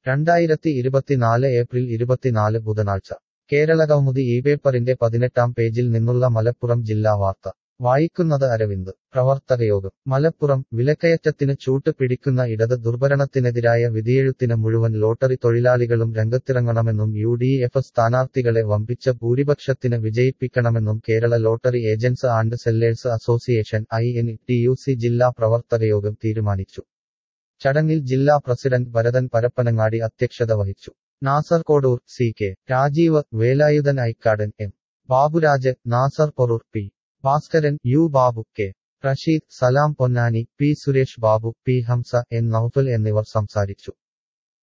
2024 April 24 ബുധനാഴ്ച കേരളകൗമുദി പേപ്പറിന്റെ 18-ാം പേജിൽ നിന്നുള്ള മലപ്പുറം ജില്ലാ വാർത്ത വായിക്കുന്നത് അരവിന്ദ്. പ്രവർത്തകയോഗം മലപ്പുറം. വിലക്കയറ്റത്തിന് ചൂട്ട് പിടിക്കുന്ന ഇടത് ദുർഭരണത്തിനെതിരായ വിധിയെഴുത്തിന് മുഴുവൻ ലോട്ടറി തൊഴിലാളികളും രംഗത്തിറങ്ങണമെന്നും UDF സ്ഥാനാർത്ഥികളെ വമ്പിച്ച ഭൂരിപക്ഷത്തിന് വിജയിപ്പിക്കണമെന്നും Kerala lottery agents and sellers association INTUC ജില്ലാ പ്രവർത്തകയോഗം തീരുമാനിച്ചു. ചടങ്ങിൽ ജില്ലാ പ്രസിഡന്റ് ഭരതൻ പരപ്പനങ്ങാടി അധ്യക്ഷത വഹിച്ചു. Nasar Kodur, CK Rajeev, Velayudhan ഐക്കാടൻ, M Baburaj, Nasar Porur, P Bhaskaran, U Babu, K Rasheed, സലാം Ponnani, P Suresh Babu, P Hamza, N Naufal എന്നിവർ സംസാരിച്ചു.